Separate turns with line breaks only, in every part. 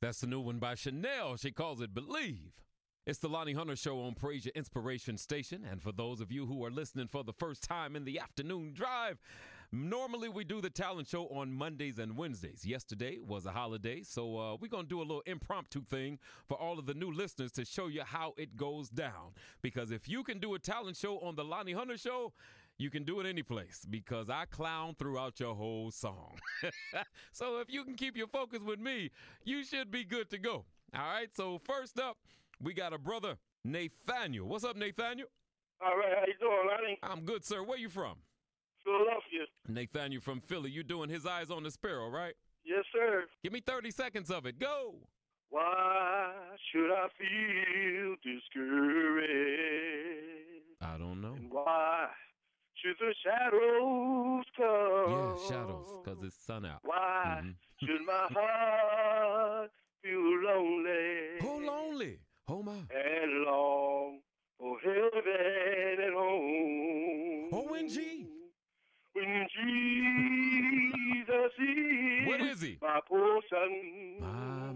That's the new one by Chanel. She calls it Believe. It's the Lonnie Hunter Show on Praise Your Inspiration Station. And for those of you who are listening for the first time in the afternoon drive, normally we do the talent show on Mondays and Wednesdays. Yesterday was a holiday, so we're going to do a little impromptu thing for all of the new listeners to show you how it goes down. Because if you can do a talent show on the Lonnie Hunter Show, you can do it any place because I clown throughout your whole song. So if you can keep your focus with me, you should be good to go. All right, so first up, we got a brother, Nathaniel. What's up, Nathaniel?
All right, how you doing, Lonnie?
I'm good, sir. Where you from?
Philadelphia.
Nathaniel from Philly. You doing His Eyes on the Sparrow, right?
Yes, sir.
Give me 30 seconds of it. Go.
Why should I feel discouraged?
I don't know.
And why should the shadows come?
Yeah, shadows, because it's sun out.
Why should my heart feel lonely?
Oh, lonely. Oh, my.
And long for heaven and home.
ONG.
When Jesus is
What is he?
my portion.
My.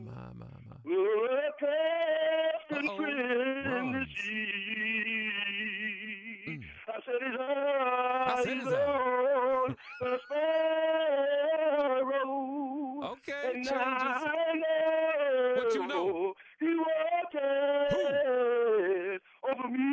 A constant friend
Runs.
is he. I said his eyes
his
on the sparrow.
Okay,
And
changes.
I know
What you know?
he watches over me.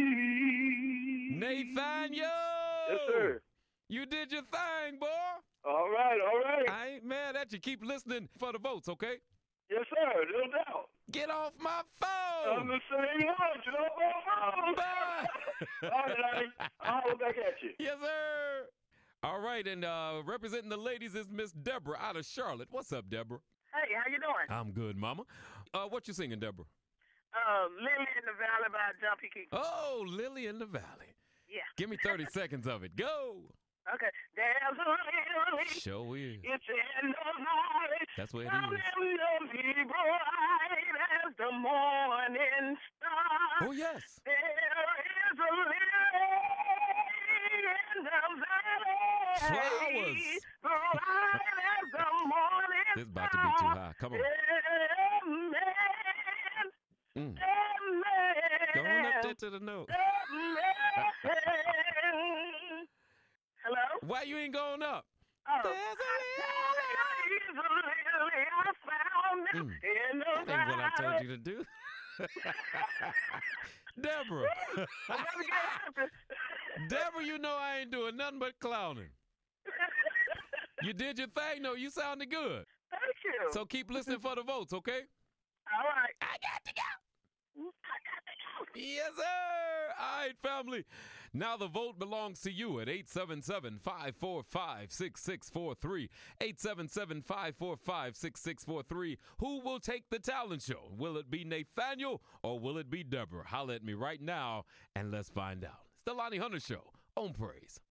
Nathaniel.
Yes, sir.
You did your thing, boy.
All right, all right.
I ain't mad at you. Keep listening for the votes, okay?
Yes, sir. No doubt.
Get off my
I'm
phone.
the same one. You know what?
Bye.
All right, I'll holler back at you.
Yes, sir. All right, and representing the ladies is Miss Deborah out of Charlotte. What's up, Deborah?
Hey, how you doing?
I'm good, mama. What you singing, Deborah?
Lily in the Valley by John P. Keith.
Oh, Lily in the Valley.
Yeah.
Give me 30 seconds of it. Go.
Okay. There's a lily.
Show is.
It's in the valley.
That's what it
Down
is.
in the bright as the morning star.
Oh, yes.
There is a lily in the valley.
Flowers.
Bright as the morning
This is about to be too high. Come on.
Amen.
Mm.
Amen.
Go on up there to the note.
Hello?
Why you ain't going up?
Oh.
There's
I found in the
That ain't what I told you to do. Deborah. Deborah, you know I ain't doing nothing but clowning. You did your thing, though. You sounded good.
Thank you.
So keep listening for the votes, okay?
All right.
I got to go. Yes, sir. All right, family. Now the vote belongs to you at 877-545-6643. 877-545-6643. Who will take the talent show? Will it be Nathaniel or will it be Deborah? Holla at me right now and let's find out. It's the Lonnie Hunter Show on Praise.